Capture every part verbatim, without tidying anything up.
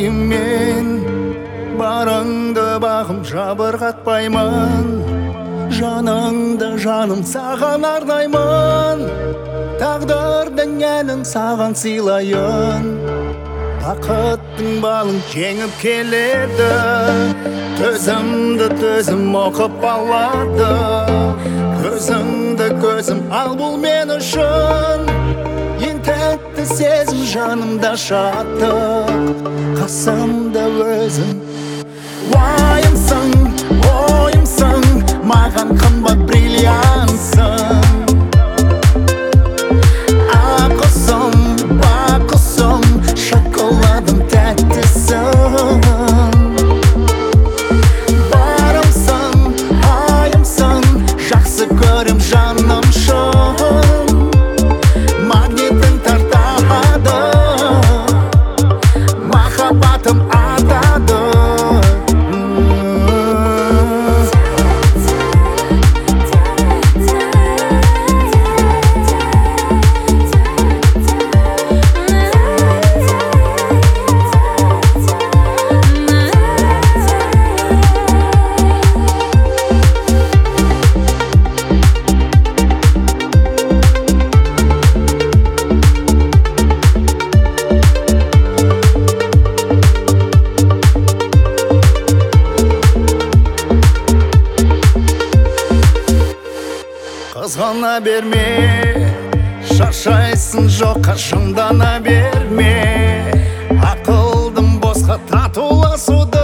армайым мен, барыңды бағым жабырғатпаймын. Жаныңды жаным саған арнаймын, тағдырдың әнін саған сыйлайын. Бақыттың балын жеңіп келеді, төзімді төзім оқып алады. Көзіңді көзім ал, бұл мен үшін ең тәтті сезім, жанымда шаттық, қасымда өзің. Уайымсың, ойымсың, маған қымбат бриллиантсың. Аққұсым, баққұсым, шоколадым тәттісің. Барымсың, айымсың, жақсы көрем жаным шын. Магнитің тартады, махаббатым атады. Қызғана берме, шаршайсың жоққа жындана берме. Ақылдым босқа татуласуды,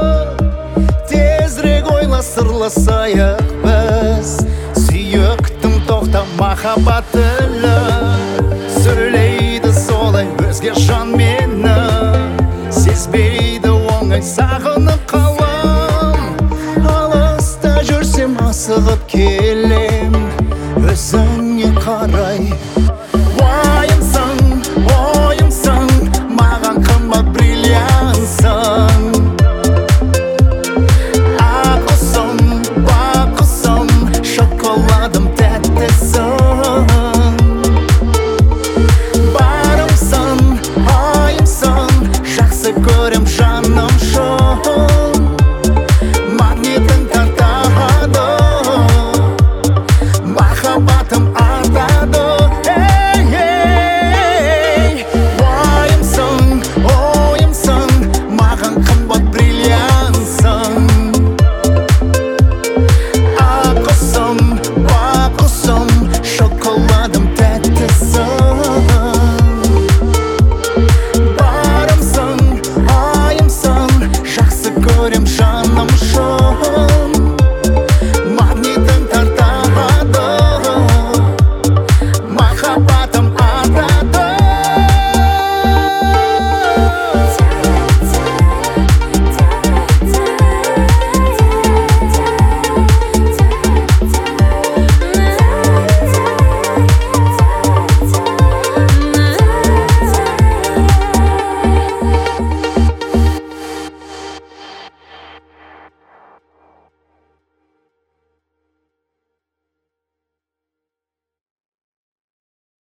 тезірек ойла сырласайық біз. Сүйіктім тоқта махаббат тілі, сөйлейді солай өзге жан мені. Сезбейді оңай сағынып қалам, алыста жүрсем асығып келем өзіңе қарай. Уайымсың, ойымсың, маған қымбат бриллиантсың. Аққұсым, баққұсым, шоколадым